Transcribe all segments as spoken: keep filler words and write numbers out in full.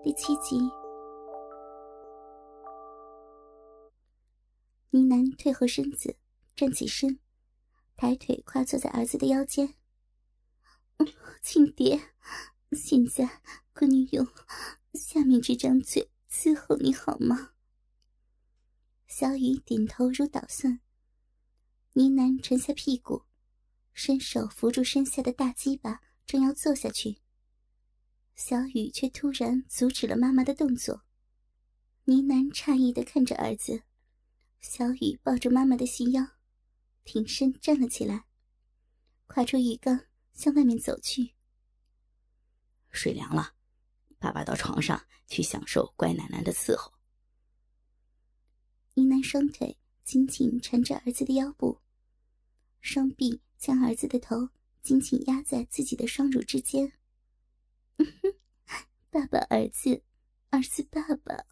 第七集。呢喃退后身子，站起身，抬腿跨坐在儿子的腰间。嗯，亲爹，现在闺女用下面这张嘴伺候你好吗？小雨点头如捣蒜。呢喃沉下屁股，伸手扶住身下的大鸡巴，正要坐下去，小雨却突然阻止了妈妈的动作。呢喃诧异地看着儿子，小雨抱着妈妈的细腰，挺身站了起来，跨出浴缸向外面走去。 水凉了，爸爸到床上去享受乖奶奶的伺候。 呢喃双腿紧紧缠着儿子的腰部，双臂将儿子的头紧紧压在自己的双乳之间。爸爸儿子，儿子爸爸。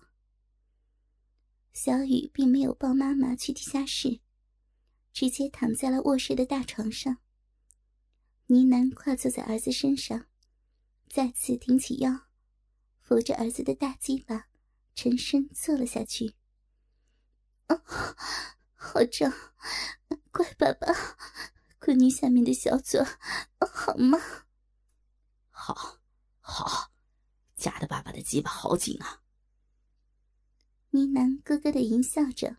小雨并没有抱妈妈去地下室，直接躺在了卧室的大床上。呢喃跨坐在儿子身上，再次挺起腰，扶着儿子的大鸡巴，沉身坐了下去。哦，好胀，乖爸爸，闺女下面的小嘴哦，好吗？ 好，好，夹的爸爸的鸡巴好紧啊！ 呢喃咯咯地淫笑着，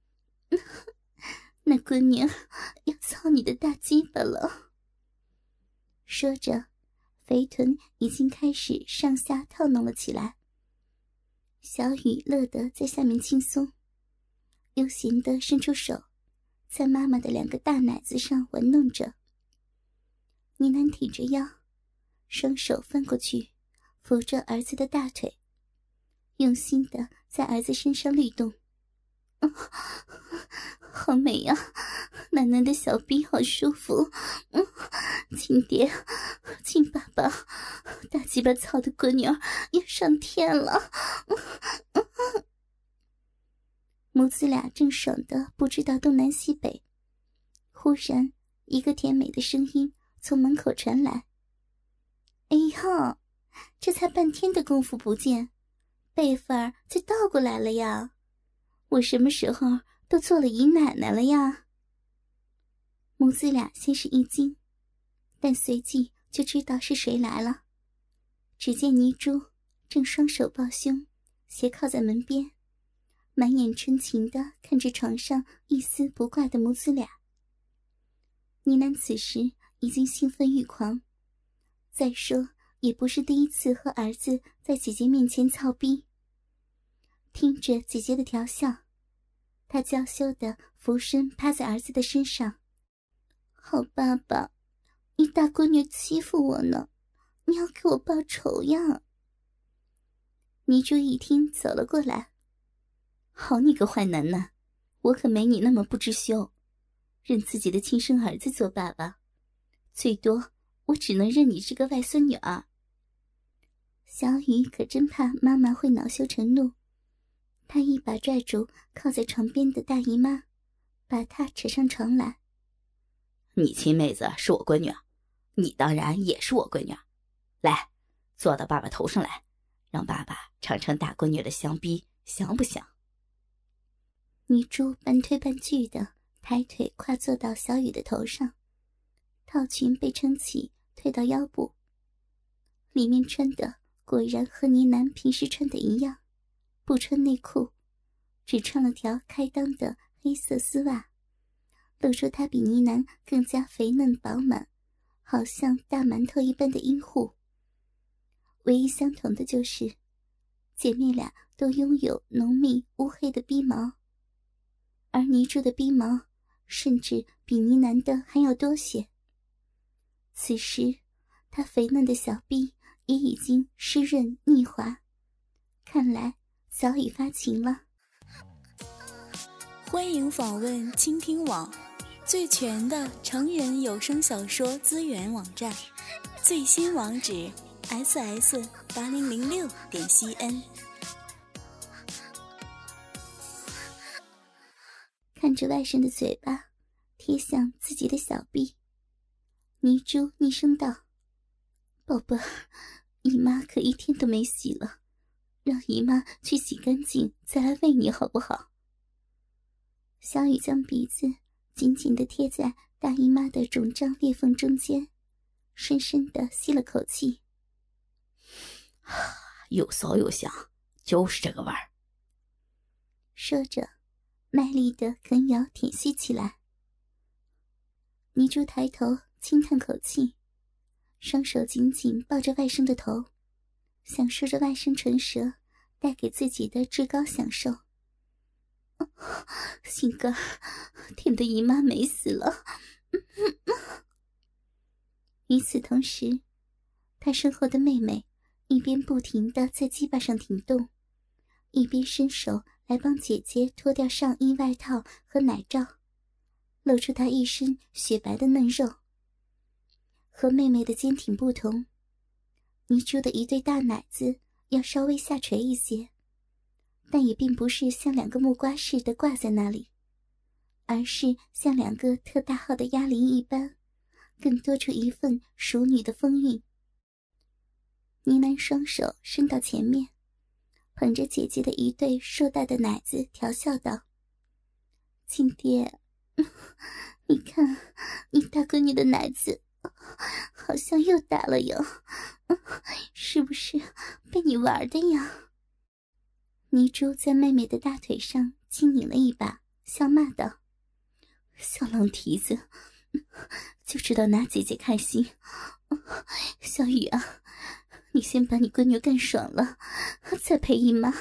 那闺女要操你的大鸡巴了。说着，肥臀已经开始上下套弄了起来。小雨乐得在下面轻松，悠闲地伸出手，在妈妈的两个大奶子上玩弄着。呢喃挺着腰，双手翻过去扶着儿子的大腿，用心地在儿子身上律动。哦，好美呀，奶奶的小臂好舒服。嗯，亲爹，亲爸爸，大鸡巴操的闺女儿要上天了。嗯嗯，母子俩正爽得不知道东南西北，忽然一个甜美的声音从门口传来。哎呦，这才半天的功夫不见，辈分儿就倒过来了呀！我什么时候都做了姨奶奶了呀？母子俩先是一惊，但随即就知道是谁来了。只见泥珠正双手抱胸，斜靠在门边，满眼春情地看着床上一丝不挂的母子俩。呢喃此时已经兴奋欲狂，再说也不是第一次和儿子在姐姐面前操逼。听着姐姐的调笑，他娇羞地俯身趴在儿子的身上。好爸爸，你大闺女欺负我呢，你要给我报仇呀！泥珠一听走了过来。好你个坏男男，我可没你那么不知羞，认自己的亲生儿子做爸爸，最多我只能认你这个外孙女儿。小雨可真怕妈妈会恼羞成怒，她一把拽住靠在床边的大姨妈，把她扯上床来。 你亲妹子是我闺女儿，你当然也是我闺女儿。来，坐到爸爸头上来，让爸爸尝尝大闺女的香逼，香不香？ 泥珠半推半拒的抬腿跨坐到小雨的头上，套裙被撑起推到腰部，里面穿的果然和呢喃平时穿的一样，不穿内裤，只穿了条开裆的黑色丝袜，露出她比呢喃更加肥嫩饱满，好像大馒头一般的阴户。唯一相同的就是姐妹俩都拥有浓密乌黑的逼毛，而泥珠的逼毛甚至比呢喃的还要多些。此时她肥嫩的小臂也已经湿润腻滑，看来早已发情了。 欢迎访问倾听网，最全的成人有声小说资源网站，最新网址 s s 八零零六点 c n。 看着外甥的嘴巴贴向自己的小臂，泥珠昵声道：宝贝儿，姨妈可一天都没洗了， 让姨妈去洗干净再来喂你好不好？小雨将鼻子紧紧地贴在大姨妈的肿胀裂缝中间，深深地吸了口气。 又骚又香，就是这个味儿。 说着，卖力地啃咬舔吸起来。泥珠抬头轻叹口气，双手紧紧抱着外甥的头，享受着外甥唇舌带给自己的至高享受。哦、心肝甜的姨妈美死了。与此同时，他身后的妹妹一边不停地在鸡巴上挺动，一边伸手来帮姐姐脱掉上衣外套和奶罩，露出她一身雪白的嫩肉。和妹妹的坚挺不同，泥珠的一对大奶子要稍微下垂一些，但也并不是像两个木瓜似的挂在那里，而是像两个特大号的鸭铃一般，更多出一份熟女的风韵。呢喃双手伸到前面，捧着姐姐的一对硕大的奶子调笑道：亲爹，你看你大闺女的奶子好像又大了哟，是不是被你玩的呀？泥珠在妹妹的大腿上轻拧了一把，笑骂道：小浪蹄子，就知道拿姐姐开心。小雨啊，你先把你闺女干爽了，再陪姨妈。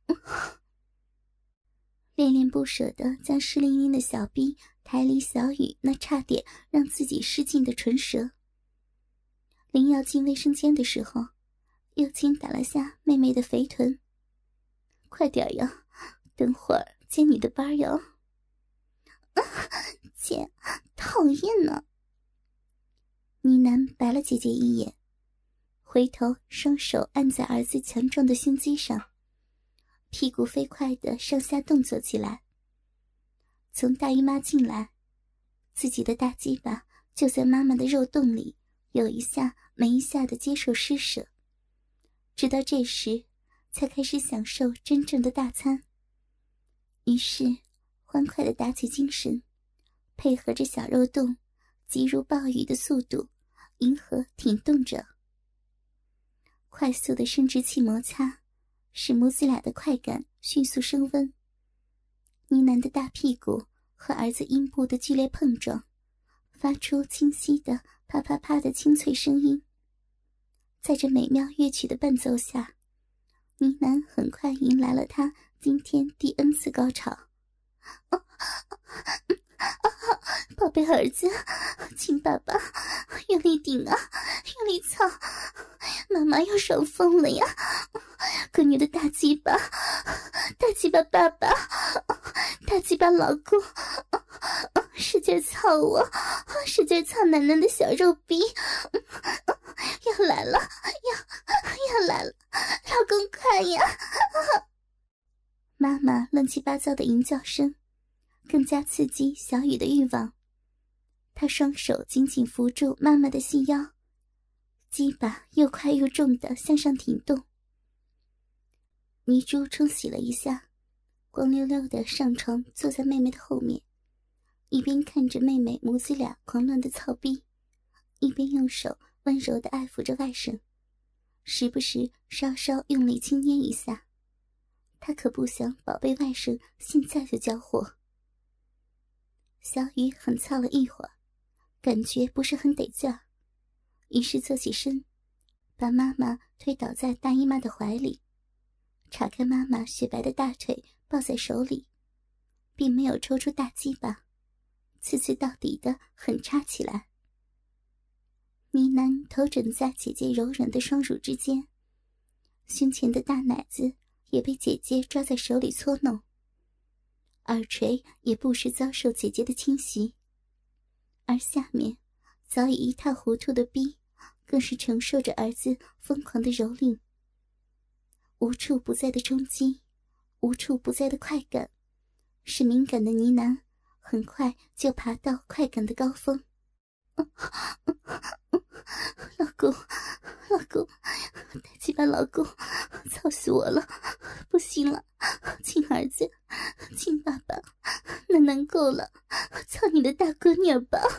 恋恋不舍地将湿淋淋的小臂抬离小雨那差点让自己失禁的唇舌。临要进卫生间的时候，又轻打了下妹妹的肥臀。快点呀，等会儿接你的班哟。啊，姐，讨厌呢。呢喃白了姐姐一眼，回头双手按在儿子强壮的胸肌上，屁股飞快地上下动作起来。从大姨妈进来，自己的大鸡巴就在妈妈的肉洞里有一下没一下地接受施舍，直到这时才开始享受真正的大餐。于是欢快地打起精神，配合着小肉洞急如暴雨的速度迎合挺动着。快速的生殖器摩擦使母子俩的快感迅速升温。呢喃的大屁股和儿子阴部的剧烈碰撞，发出清晰的啪啪啪的清脆声音。在这美妙乐曲的伴奏下，呢喃很快迎来了他今天第 N 次高潮。哦宝贝儿子，亲爸爸，用力顶啊，用力操，妈妈要爽疯了呀！闺女的大鸡巴，大鸡巴爸爸，大鸡巴老公，使劲操我，使劲操奶奶的小肉逼，要来了，要要来了，老公快呀！妈妈乱七八糟的淫叫声更加刺激小雨的欲望。他双手紧紧扶住妈妈的细腰，鸡巴又快又重地向上挺动。泥珠冲洗了一下，光溜溜地上床坐在妹妹的后面，一边看着妹妹母子俩狂乱的操逼，一边用手温柔地爱抚着外甥，时不时稍稍用力轻捏一下。他可不想宝贝外甥现在就交货。小雨很操了一会儿，感觉不是很得劲儿，于是坐起身，把妈妈推倒在大姨妈的怀里，叉开妈妈雪白的大腿抱在手里，并没有抽出大鸡巴，次次到底的狠插起来。呢喃头枕在姐姐柔软的双乳之间，胸前的大奶子也被姐姐抓在手里搓弄，耳垂也不时遭受姐姐的侵袭，而下面早已一塌糊涂的逼更是承受着儿子疯狂的蹂躏。无处不在的冲击，无处不在的快感，使敏感的呢喃很快就爬到快感的高峰。 老公，老公，大鸡巴老公，操死我了！不行了，亲儿子，亲爸爸，那能够了，操你的大闺女儿吧！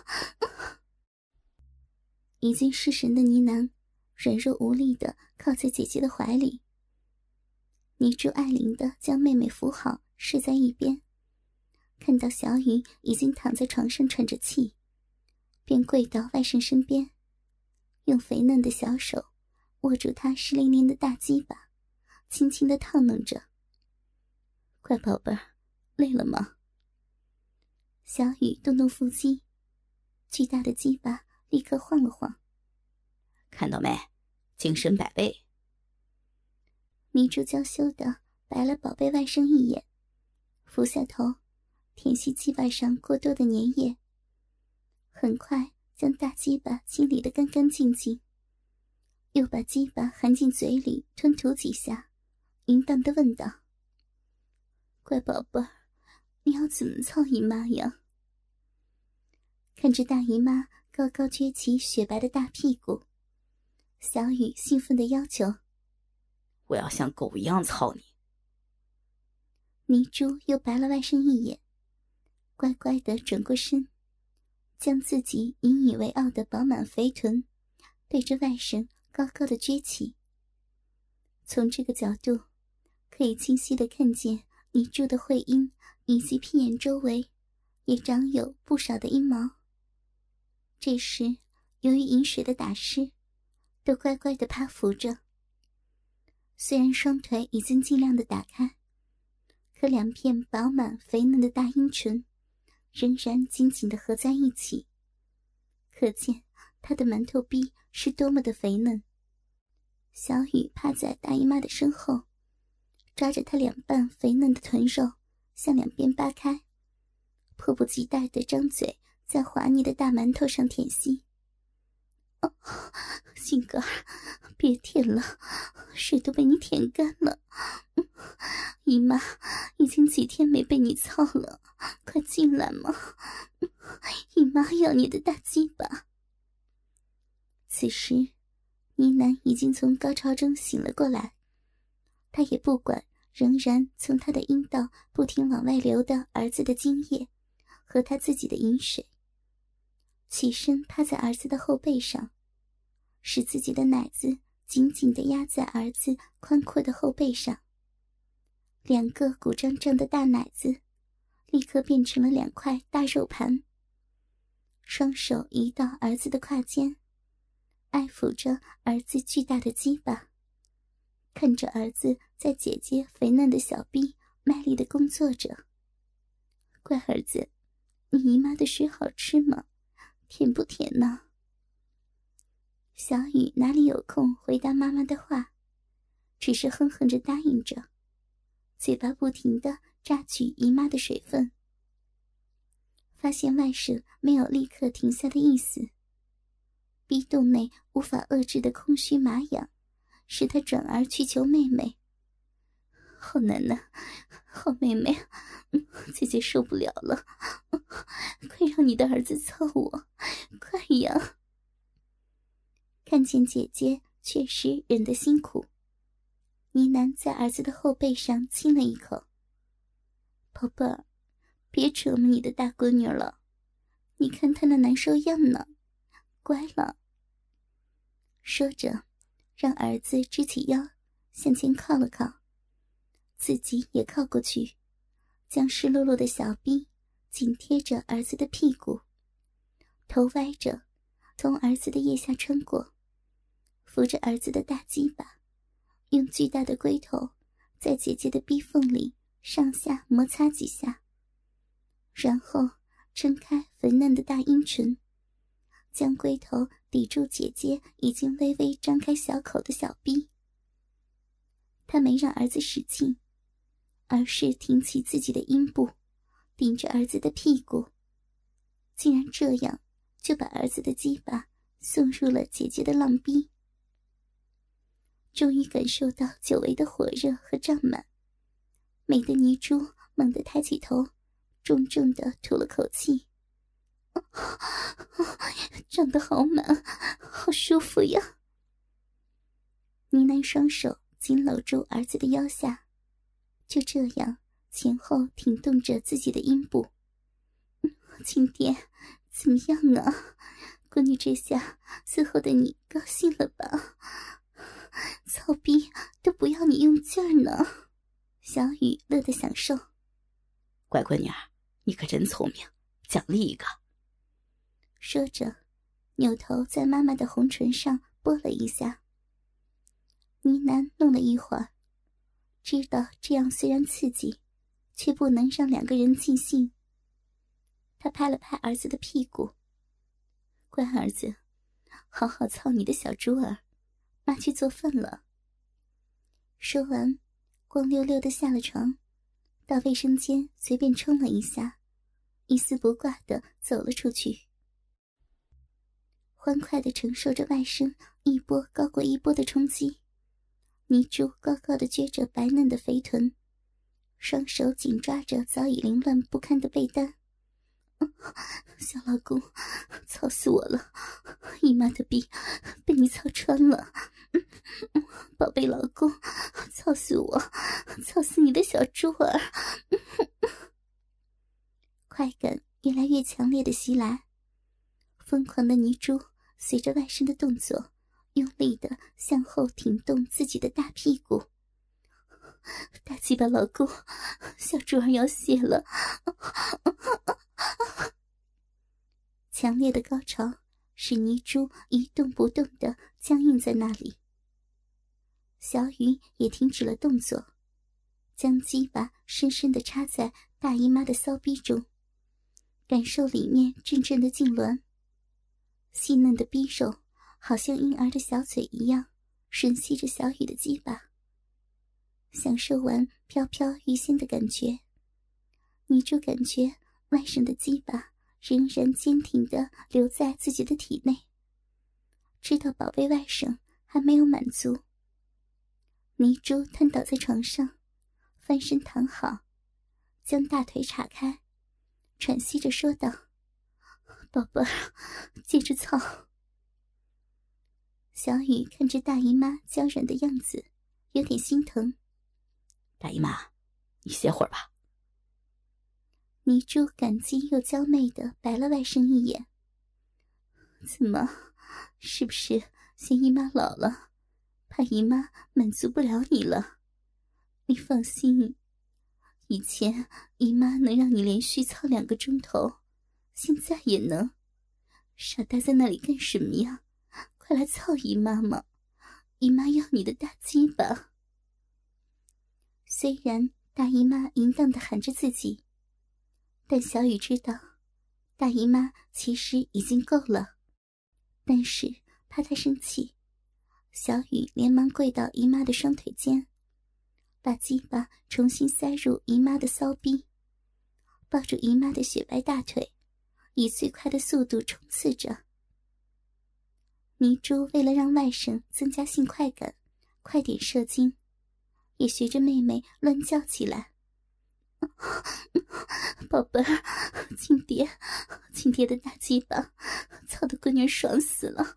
已经失神的呢喃软弱无力地靠在姐姐的怀里。泥珠爱怜地将妹妹扶好，睡在一边。看到小雨已经躺在床上喘着气，便跪到外甥身边，用肥嫩的小手握住他湿淋淋的大鸡巴，轻轻地套弄着。乖宝贝儿，累了吗？小雨动动腹肌，巨大的鸡巴立刻晃了晃。 看到没？精神百倍。 迷珠娇羞地白了宝贝外甥一眼，俯下头舔吸鸡巴上过多的粘液，很快将大鸡巴清理得干干净净，又把鸡巴含进嘴里吞吐几下，淫荡地问道：乖宝贝儿，你要怎么操姨妈呀？看着大姨妈高高撅起雪白的大屁股，小雨兴奋地要求： 我要像狗一样操你。 泥珠又白了外甥一眼，乖乖地转过身，将自己引以为傲的饱满肥臀对着外甥高高的撅起。从这个角度可以清晰地看见泥珠的会阴以及屁眼周围也长有不少的阴毛。这时由于饮水的打湿，都乖乖地趴伏着。虽然双腿已经尽量地打开，可两片饱满肥嫩的大阴唇仍然紧紧地合在一起，可见她的馒头逼是多么的肥嫩。小雨趴在大姨妈的身后，抓着她两瓣肥嫩的臀肉向两边扒开，迫不及待地张嘴在滑腻的大馒头上舔吸。哦，心肝儿，别舔了，水都被你舔干了。姨妈已经几天没被你操了，快进来嘛，姨妈要你的大鸡巴。此时呢喃已经从高潮中醒了过来，他也不管仍然从他的阴道不停往外流的儿子的精液和他自己的饮水，起身趴在儿子的后背上，使自己的奶子紧紧地压在儿子宽阔的后背上。两个鼓胀胀的大奶子立刻变成了两块大肉盘，双手移到儿子的胯间，爱抚着儿子巨大的鸡巴，看着儿子在姐姐肥嫩的小臂卖力地工作着。乖儿子，你姨妈的水好吃吗？甜不甜呢？小雨哪里有空回答妈妈的话，只是哼哼着答应着，嘴巴不停地榨取姨妈的水分。发现外甥没有立刻停下的意思，逼洞内无法遏制的空虚麻痒使他转而去求妹妹。好难呐，好妹妹，姐姐受不了了，快让你的儿子操我，快呀！看见姐姐确实忍得辛苦，呢喃在儿子的后背上亲了一口。宝贝儿，别折磨你的大闺女了，你看她那难受样呢，乖了。说着让儿子支起腰向前靠了靠，自己也靠过去，将湿漉漉的小臂紧贴着儿子的屁股，头歪着从儿子的腋下穿过，扶着儿子的大鸡巴，用巨大的龟头在姐姐的逼缝里上下摩擦几下，然后撑开肥嫩的大阴唇，将龟头抵住姐姐已经微微张开小口的小逼。他没让儿子使劲，而是挺起自己的阴部顶着儿子的屁股，竟然这样就把儿子的鸡巴送入了姐姐的浪逼。终于感受到久违的火热和胀满，美的泥珠猛地抬起头，重重地吐了口气。 长得好满，好舒服呀。呢喃双手紧搂住儿子的腰下，就这样前后挺动着自己的阴部。亲爹，怎么样啊？闺女这下伺候的你高兴了吧？操逼都不要你用劲儿呢。小雨乐得享受。 乖闺女儿，你可真聪明，奖励一个。 说着，扭头在妈妈的红唇上拨了一下。呢喃弄了一会儿，知道这样虽然刺激，却不能让两个人尽兴。他拍了拍儿子的屁股，乖儿子，好好操你的小猪儿，妈去做饭了。说完，光溜溜地下了床，到卫生间随便冲了一下，一丝不挂地走了出去。欢快地承受着外甥一波高过一波的冲击，泥珠高高地撅着白嫩的肥臀，双手紧抓着早已凌乱不堪的被单。小老公，操死我了！姨妈的逼被你操穿了，宝贝老公，操死我，操死你的小猪儿！快感越来越强烈的袭来，疯狂的泥珠随着外甥的动作用力地向后挺动自己的大屁股。大鸡巴老公，小猪儿要泄了！强烈的高潮使泥珠一动不动地僵硬在那里。小雨也停止了动作，将鸡巴深深地插在大姨妈的骚逼中，感受里面阵阵的痉挛。细嫩的逼肉好像婴儿的小嘴一样吮吸着小雨的鸡巴。享受完飘飘欲仙的感觉，泥珠感觉外甥的鸡巴仍然坚挺地留在自己的体内，知道宝贝外甥还没有满足。泥珠瘫倒在床上，翻身躺好，将大腿岔开，喘息着说道：宝贝儿，接着操。小雨看着大姨妈娇软的样子，有点心疼。 大姨妈，你歇会儿吧。 泥珠感激又娇媚地白了外甥一眼。怎么，是不是嫌姨妈老了，怕姨妈满足不了你了？你放心，以前姨妈能让你连续操两个钟头，现在也能。傻呆在那里干什么呀？快来操姨妈嘛，姨妈要你的大鸡巴。虽然大姨妈淫荡地喊着自己，但小雨知道大姨妈其实已经够了，但是怕她生气，小雨连忙跪到姨妈的双腿间，把鸡巴重新塞入姨妈的骚逼，抱住姨妈的雪白大腿，以最快的速度冲刺着。泥珠为了让外甥增加性快感，快点射精，也学着妹妹乱叫起来。宝贝儿，亲爹，亲爹的大鸡巴，操的闺女爽死了！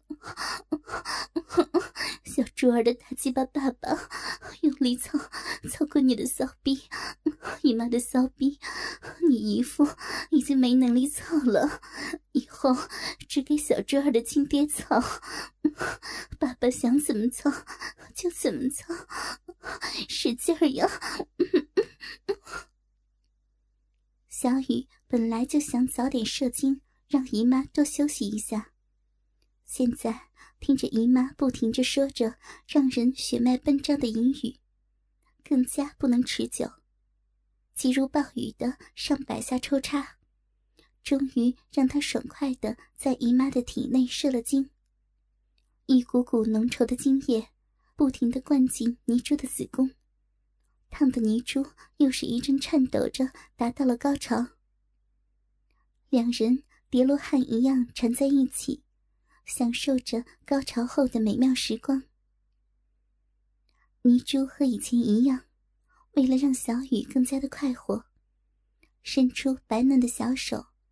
小猪儿的大鸡巴爸爸，用力操，操闺女的骚逼，姨妈的骚逼，你姨父已经没能力操了，以后只给小猪儿的亲爹操，爸爸想怎么操就怎么操，使劲儿呀！小雨本来就想早点射精，让姨妈多休息一下，现在听着姨妈不停地说着让人血脉奔张的淫语，更加不能持久，急如暴雨的上百下抽插，终于让她爽快地在姨妈的体内射了精。一股股浓稠的精液不停地灌进泥珠的子宫，烫的泥珠又是一阵颤抖着达到了高潮。两人叠罗汉一样缠在一起，享受着高潮后的美妙时光。泥珠和以前一样，为了让小雨更加的快活，伸出白嫩的小手，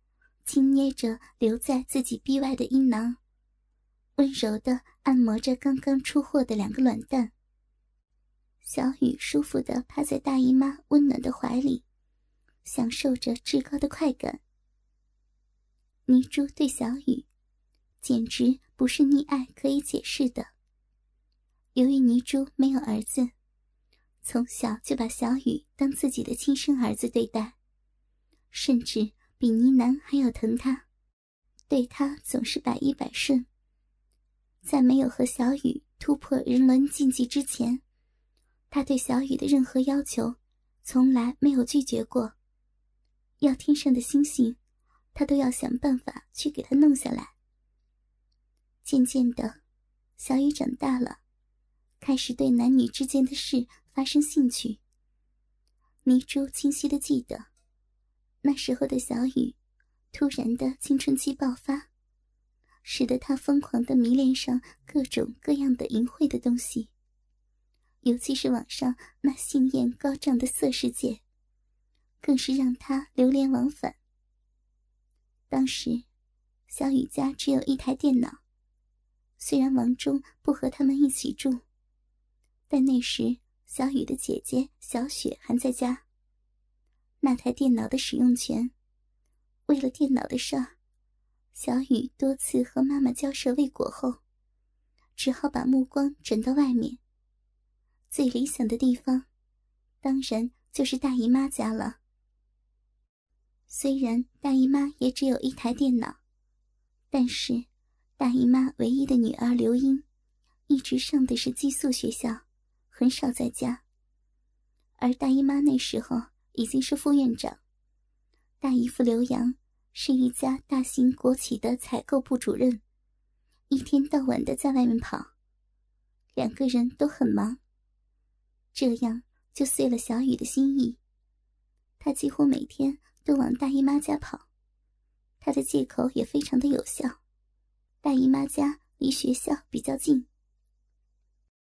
轻捏着留在自己臂外的阴囊，温柔地按摩着刚刚出货的两个卵蛋。小雨舒服地趴在大姨妈温暖的怀里，享受着至高的快感。泥珠对小雨简直不是溺爱可以解释的。由于泥珠没有儿子，从小就把小雨当自己的亲生儿子对待，甚至比呢喃还要疼他，对他总是百依百顺。在没有和小雨突破人伦禁忌之前，他对小雨的任何要求从来没有拒绝过。要天上的星星，他都要想办法去给他弄下来。渐渐的，小雨长大了，开始对男女之间的事发生兴趣。泥珠清晰地记得，那时候的小雨突然的青春期爆发，使得他疯狂地迷恋上各种各样的淫秽的东西，尤其是网上那性艳高涨的色世界，更是让他流连忘返。当时小雨家只有一台电脑，虽然王忠不和他们一起住，但那时小雨的姐姐小雪还在家。那台电脑的使用权，为了电脑的事儿，小雨多次和妈妈交涉未果后，只好把目光转到外面。最理想的地方，当然就是大姨妈家了。虽然大姨妈也只有一台电脑，但是大姨妈唯一的女儿刘英一直上的是寄宿学校，很少在家。而大姨妈那时候已经是副院长，大姨夫刘洋是一家大型国企的采购部主任，一天到晚的在外面跑，两个人都很忙。这样就遂了小雨的心意，他几乎每天都往大姨妈家跑。他的借口也非常的有效，大姨妈家离学校比较近，